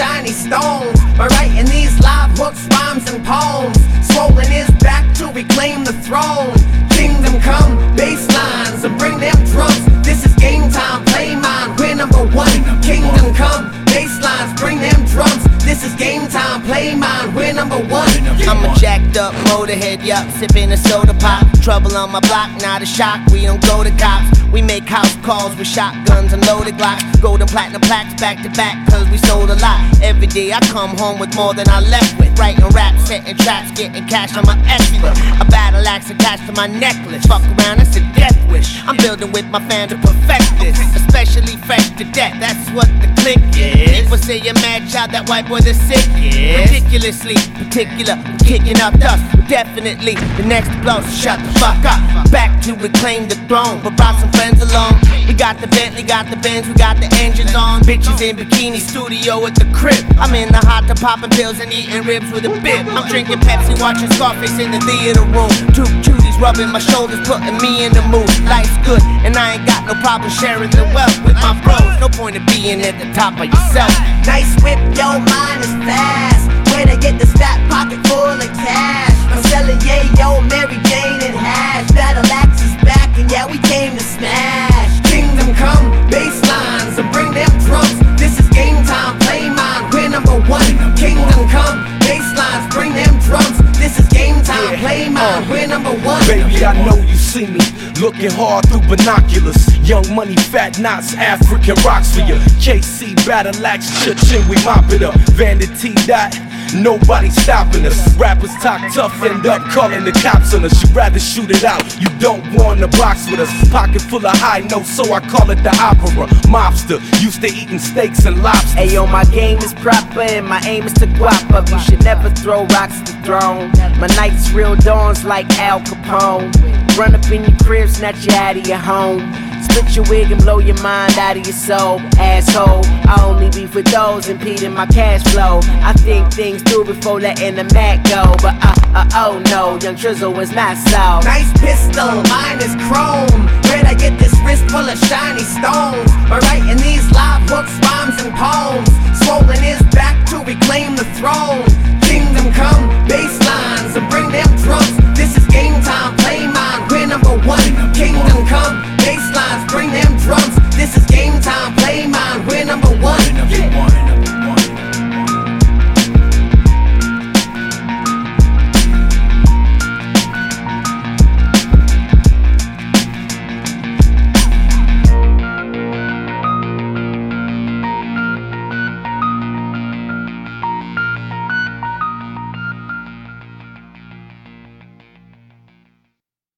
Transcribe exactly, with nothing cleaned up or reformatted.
shiny stones. By writing these live hooks, rhymes and poems. Swollen his back to reclaim the throne. Kingdom come, bass lines and bring them drums. This is game time, play mine, we're number one. Kingdom come, bass lines, bring them drums. This is game time, play mine, we're number one. I'm a jacked up motorhead, yup, sipping a soda pop. Trouble on my block, not a shock, we don't go to cops. We make house calls with shotguns and loaded glocks. Golden platinum plaques back to back, cause we sold a lot. Every day I come home with more than I left with. Writing raps, setting traps, getting cash on my extra. A battle axe attached to my necklace. Fuck around, that's a death wish. I'm building with my fans to perfect this. Especially fresh to death, that's what the click is. People say you're mad child, that white boy the sickest. Ridiculously particular, kicking up dust. Definitely the next blow, so shut the fuck up. Back to reclaim the throne, but brought some friends along. We got the Bentley, got the Benz, we got the engines on. Bitches in bikini, studio at the crib. I'm in the hot tub popping pills and eating ribs with a bib. I'm drinking Pepsi, watching Scarface in the theater room. Two cuties rubbing my shoulders, putting me in the mood. Life's good, and I ain't got no problem sharing the wealth with my bros. No point in being at the top of yourself. Nice whip, yo, mine is fast. Where to get this fat pocket full of cash? I'm selling yayo, Mary Jane and hash. Battle axe is back, and yeah, we came to smash. Kingdom come, bass lines, and bring them drums. This is game time, play mine, we're number one. Kingdom come, bass lines, bring them drums. This is game time, play mine, we're number one. Baby, I know you see me looking hard through binoculars. Young money, fat knots, African rocks for you. K C, battle axe, cha-ching, we mop it up. Vanity dot, nobody stopping us. Rappers talk tough, end up calling the cops on us. You rather shoot it out, you don't want a box with us. Pocket full of high notes, so I call it the opera. Mobster, used to eating steaks and lobster. Ayo, my game is proper and my aim is to guap up. You should never throw rocks at the throne. My nights real dawns like Al Capone. Run up in your crib, snatch you out of your home. Split your wig and blow your mind out of your soul, asshole. I only beef with those impeding my cash flow. I think things through before letting the Mac go. But uh, uh, oh no, Young Trizzle is not so. Nice pistol, mine is chrome. Where'd I get this wrist full of shiny stones? By writing these live hooks, rhymes and poems. Swollen his